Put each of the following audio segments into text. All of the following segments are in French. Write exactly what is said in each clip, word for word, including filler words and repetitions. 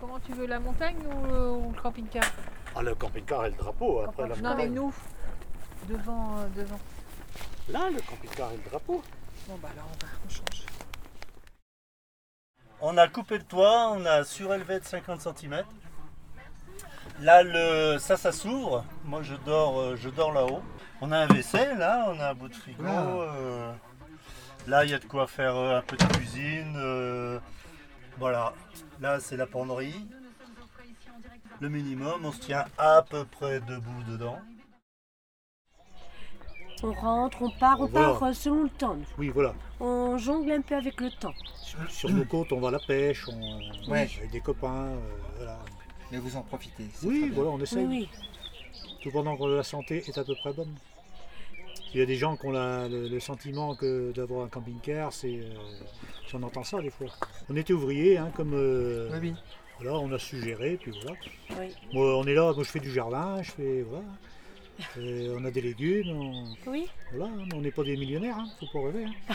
Comment tu veux, la montagne ou, euh, ou le camping-car? Ah, le camping-car et le drapeau, après la Non montagne. mais nous, devant, euh, devant. Là, le camping-car et le drapeau. Bon bah alors on va, on change. On a coupé le toit, on a surélevé de cinquante centimètres. Là, le, ça, ça s'ouvre. Moi, je dors, euh, je dors là-haut. On a un W C, là, on a un bout de frigo. euh, là, il y a de quoi faire euh, un peu de cuisine. euh, voilà. Là, c'est la penderie. Le minimum, on se tient à peu près debout dedans. On rentre, on part, on Voilà. part selon le temps. Oui, voilà. On jongle un peu avec le temps. Sur, sur nos côtes, on va à la pêche, on, Ouais. avec des copains. euh, voilà. Mais vous en profitez. c'est Oui, très bien. voilà, on essaye. Oui, oui. Tout pendant que la santé est à peu près bonne. Il y a des gens qui ont la- le, le sentiment que d'avoir un camping-car, c'est, euh, si on entend ça des fois. On était ouvriers, hein, comme euh, Oui, oui. voilà, on a su gérer, puis voilà. Oui. Moi, on est là, moi je fais du jardin, je fais voilà. Et on a des légumes, on, Oui. voilà, hein, on n'est pas des millionnaires, hein, faut pas rêver. Hein.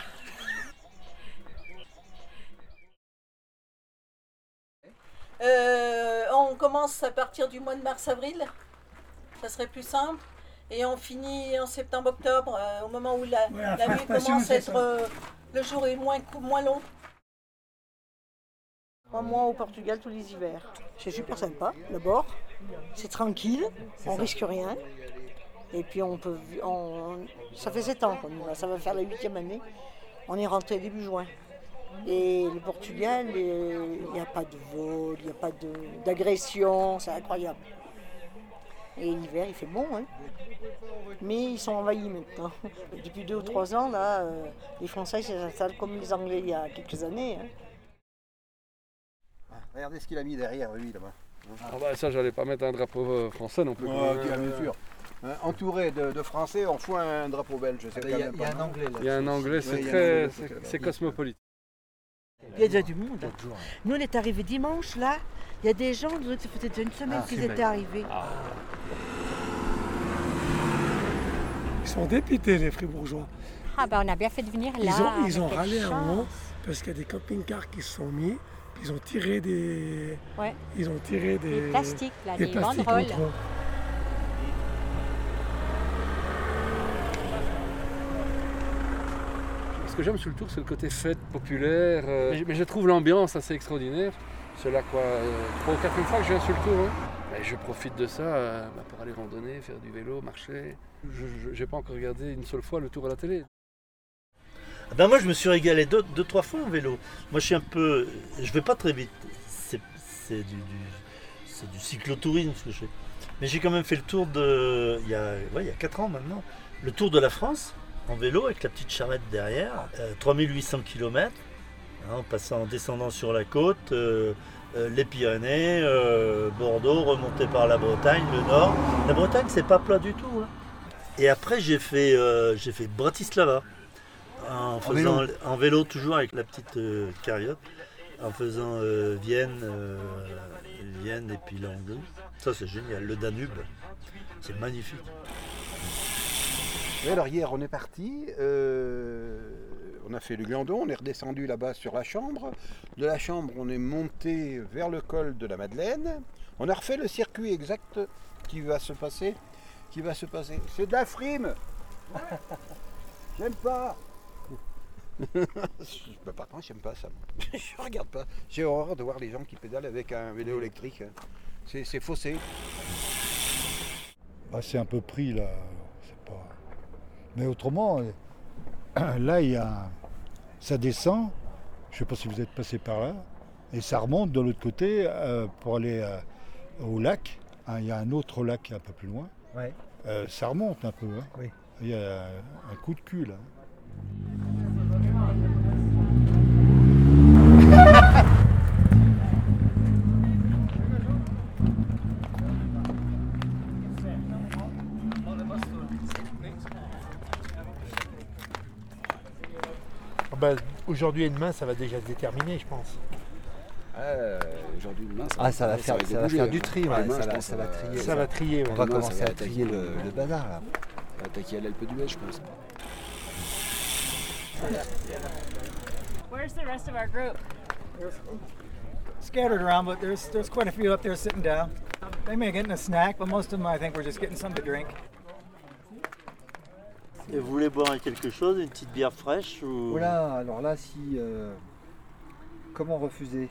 Euh, on commence à partir du mois de mars-avril, ça serait plus simple. Et on finit en septembre-octobre, euh, au moment où la, Ouais, à la faire nuit passion, commence à c'est être... ça. euh, le jour est moins, cou- moins long. Trois mois au Portugal tous les hivers. C'est super sympa, d'abord. C'est tranquille, on risque rien. Et puis on peut... On, ça fait sept ans qu'on y va, ça va faire la huitième année. On est rentré début juin. Et le Portugal, il n'y a pas de vol, il n'y a pas de- d'agression, c'est incroyable. Et l'hiver, il fait bon, hein. Mais ils sont envahis maintenant. Depuis deux ou trois ans, là, euh, les Français s'installent comme les Anglais il y a quelques années. Hein. Ah, regardez ce qu'il a mis derrière lui là-bas. Ah bah ça, j'allais pas mettre un drapeau euh, français non plus. Oh, bien sûr. Hein, entouré de, de Français, on fout un drapeau belge. C'est Il y, a- il y a un anglais là. Il y a un anglais, c'est Oui, il y a un très, anglais, c'est- c'est c'est cosmopolite. Il y a déjà du monde. Nous, on est arrivés dimanche, là. Il y a des gens, ça faisait déjà une semaine Ah, qu'ils c'est étaient bien. arrivés. Ils sont dépités les Fribourgeois. Ah bah on a bien fait de venir là. Ils ont, ils ont avec râlé quelle un moment chance. parce qu'il y a des camping-cars qui se sont mis, puis ils ont tiré des, Ouais. ils ont tiré des, Les plastiques, là, des les plastiques banderoles. contre eux. Ce que j'aime sur le tour, c'est le côté fête populaire. euh, mais, je- mais je trouve l'ambiance assez extraordinaire. C'est là quoi, euh, trois ou quatre fois que je viens sur le tour. Hein. Mais je profite de ça euh, bah, pour aller randonner, faire du vélo, marcher. Je n'ai pas encore regardé une seule fois le tour à la télé. Ah ben moi, je me suis régalé deux, deux, trois fois en vélo. Moi, je suis un peu, je vais pas très vite. C'est, c'est du, du, c'est du cyclotourisme ce que je fais. Mais j'ai quand même fait le tour de, il y a, ouais, il y a quatre ans maintenant, le tour de la France en vélo avec la petite charrette derrière, euh, trois mille huit cents kilomètres, hein, en passant, en descendant sur la côte, euh, euh, les Pyrénées, euh, Bordeaux, remonté par la Bretagne, le Nord. La Bretagne, c'est pas plat du tout. Hein. Et après, j'ai fait, euh, j'ai fait Bratislava. En, faisant, vélo. en vélo, toujours avec la petite euh, carriote, en faisant euh, Vienne, euh, Vienne et puis Langueux. Ça c'est génial, le Danube, c'est magnifique. Et alors hier on est parti, euh, on a fait le Glandon, on est redescendu là-bas sur la Chambre. De la Chambre on est monté vers le col de la Madeleine. On a refait le circuit exact qui va se passer. Qui va se passer. C'est de la frime. J'aime pas. Bah, par contre j'aime pas ça. Je regarde pas. J'ai horreur de voir les gens qui pédalent avec un vélo électrique. C'est, c'est faussé. Bah, c'est un peu pris là. C'est pas... Mais autrement, euh, là, il y a, ça descend. Je ne sais pas si vous êtes passé par là. Et ça remonte de l'autre côté euh, pour aller euh, au lac. Hein, il y a un autre lac un peu plus loin. Ouais. Euh, ça remonte un peu. Hein. Oui. Il y a un coup de cul là. Ah bah, aujourd'hui et demain, ça va déjà se déterminer, je pense. Euh, aujourd'hui, demain, ça, Ah, ça va faire, ça va bouger, faire hein. du tri, ouais, Demain, ça, je va, pense, ça va trier. Ça va trier, ouais. On va Demain, commencer ça va à trier attaquer le, le bazar là. On va attaquer à l'Alpe d'Huez, je pense. Where's the rest of our group? scattered around, but there's there's quite a few up there sitting down. They may get a snack, but most of them, I think, we're just getting something to drink. Et vous voulez boire quelque chose, une petite bière fraîche ou... Voilà, alors là, si... Euh, comment refuser?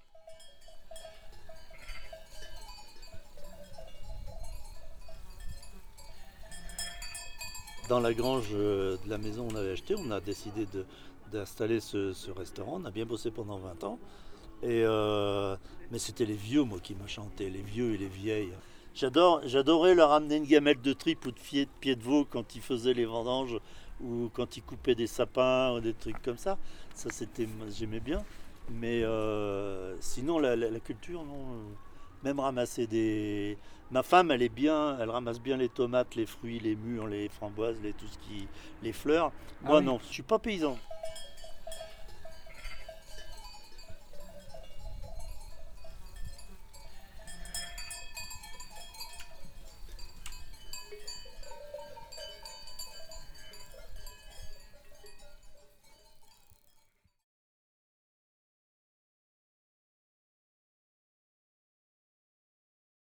Dans la grange de la maison qu'on avait achetée, on a décidé de, d'installer ce, ce restaurant. On a bien bossé pendant vingt ans. Et euh, mais c'était les vieux, moi, qui m'enchantaient, les vieux et les vieilles. J'adore, j'adorais leur amener une gamelle de tripes ou de pieds de, pied de veau quand ils faisaient les vendanges ou quand ils coupaient des sapins ou des trucs comme ça. Ça, c'était, j'aimais bien. Mais euh, sinon, la, la, la culture, non. Même ramasser des... Ma femme, elle est bien, elle ramasse bien les tomates, les fruits, les mûres, les framboises, les, tout ce qui... les fleurs. Moi, ah oui. Non, je suis pas paysan.